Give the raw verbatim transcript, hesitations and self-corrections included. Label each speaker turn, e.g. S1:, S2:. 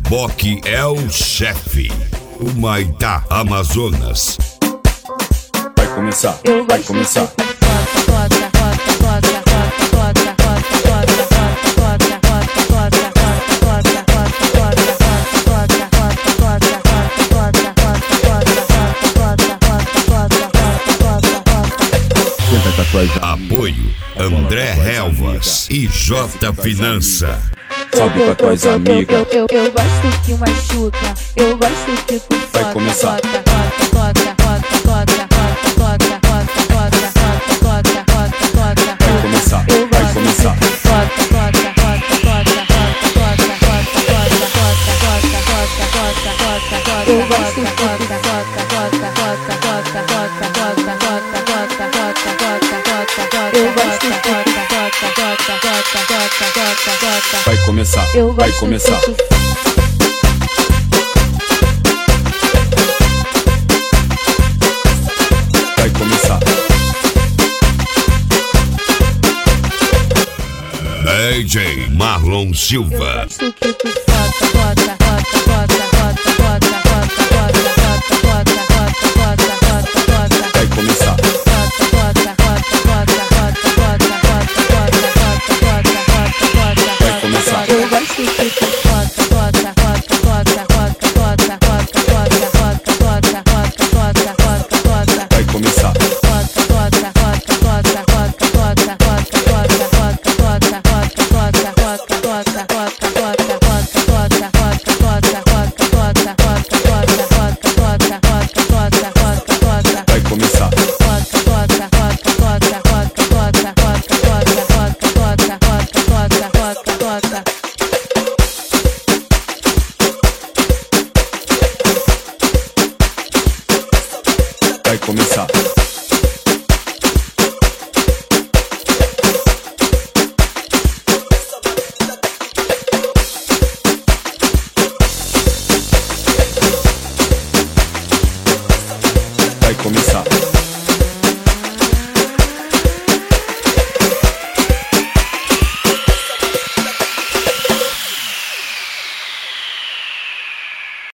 S1: Boque é o chefe. O Maitá Amazonas.
S2: Vai começar, vai começar.
S1: Apoio André Helvas e J Finança.
S2: Sobe com as tuas amigas.
S3: Eu, eu, eu, eu gosto que machuca. Eu gosto que tu foca.
S2: Vai começar. Vai começar, vai começar.
S3: Eu gosto que tu Eu gosto que
S2: Vai começar,
S3: Eu
S2: vai
S3: gosto
S2: começar.
S3: que tu
S2: Vai começar.
S1: D J Marlon Silva.
S3: gosto que tu foca, foca, foca, foca, foca, foca, foca, foca, foca, foca, foca, foca.
S2: Vai começar. Vai começar.
S3: Eu gosto que tu foca, foca, foca, foca, foca, foca, foca, foca, foca, foca, foca, foca, foca, foca.
S2: Vai começar. Vai começar. Vai começar.